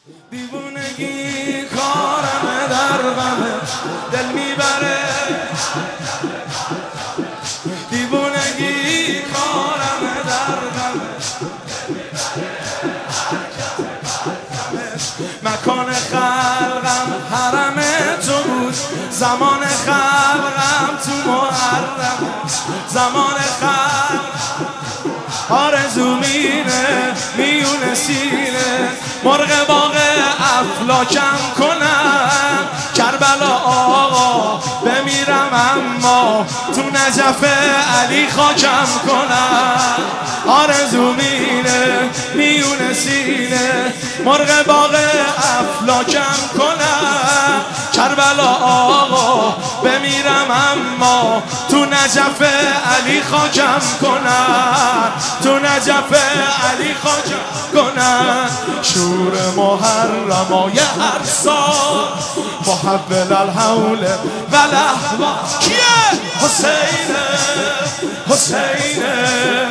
دیوونگی کارمه در غمه دل میبره، دیوونگی کارمه در غمه. مکان خلقم حرم تو بود، زمان خلقم تو محرم، زمان خلق آرزو مینه میونه سینه، مرغ باغ افلاکم کنم کربلا آقا بمیرم، اما تو نجف علی خاکم کنم. آرزو مینه میونه سینه، مرغ باغ افلاکم کنم کربلا آقا بمیرم، اما تو نجف علی خاکم کنم، تو نجف علی خاکم کنم. شور محرمای هر سال محول الحول و الاحوال کیه؟ حسینه حسینه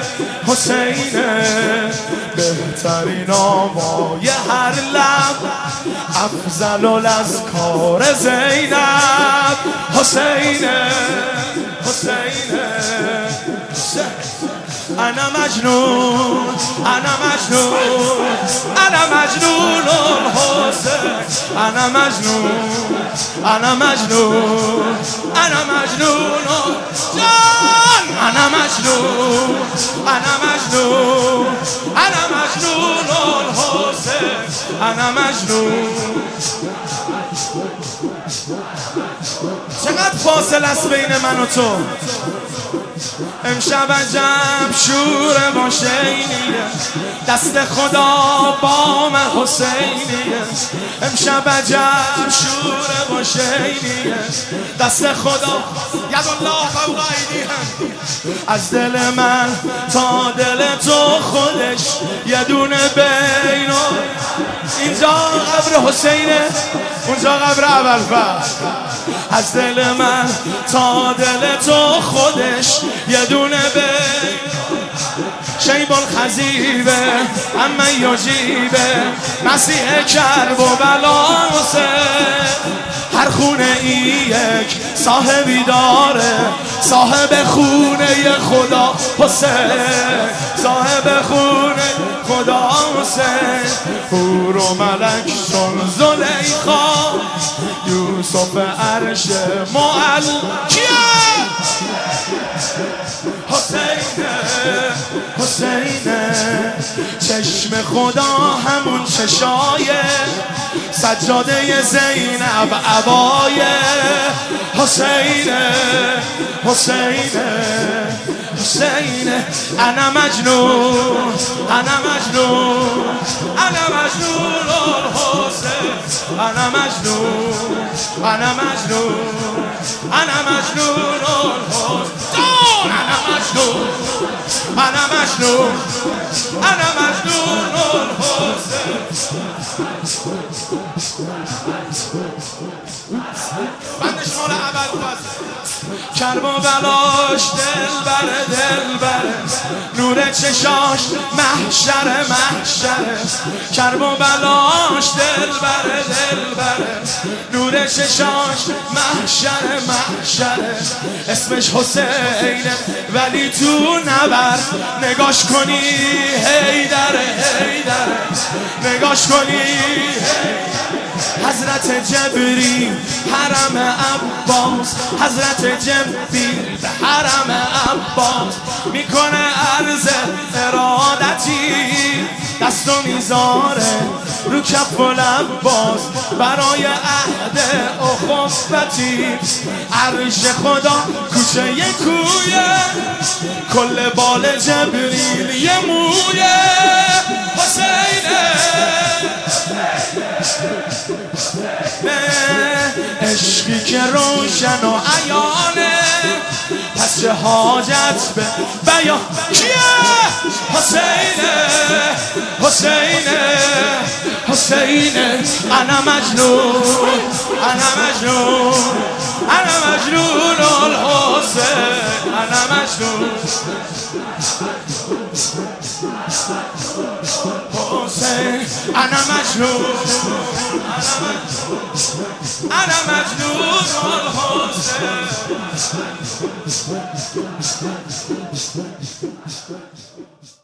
حسینه، بهترین آوای هر لب افضل الاذکار زینب. حسینه حسینه انا مجنون انا مجنون انا مجنون الحسین، انا مجنون انا مجنون انا مجنون جان، انا مجنون انا مجنون انا مجنون الحسین، انا مجنون. چقدر فاصله است بین من و تو؟ امشب عجب شور باشینیه، دست خدا با من حسینیه. امشب عجب شور باشینیه، دست خدا ید الله فوق ایدیهم. از دل من تا دل تو خودش یه دونه بین، اینجا قبر حسینه اونجا قبر ابوالفضل. از دل من تا دل تو خودش یه دونه بین، شیب الخزیبه اما یجیبه مسیح کرب و بلا حسین. هر خونه ای یک صاحبی داره، صاحب خونه خدا حسین، صاحب خونه خدا حسین. حور و ملک چون زلیخا، یوسف عرش کیه؟ حسینه حسینه، چشم خدا همون چشایه، سجاده زینب عبایه. حسینه حسینه حسینه انا مجنون انا مجنون انا مجنون الحسین، انا مجنون انا مجنون انا مجنون الحسین، انا مجنون انا مجنون انا مجنون الحسین. بندش مال ابوالفضل. کرب و بلاش دل بره نور چشاش محشره محشره، کرب و بلاش دل بره نور چشاش محشره محشره. اسمش حسینه ولی تو نبر، نگاش کنی حیدره حیدره، نگاش کنی حضرت جبریل حرم عباس، حضرت جبریل به حرم عباس میکنه عرض ارادتی، دستو میذاره رو کف العباس برای عهد اخوتی. عرش خدا کوچه یه کویه، کل بال جبریل یه مویه. حسینه عشقی که روشن و عیانه، پس چه حاجت به بیان کیه؟ حسینه حسینه حسینه انا مجنون انا مجنون انا مجنون الحسین، انا مجنون حسین، انا مجنون أنا مجنون الحسن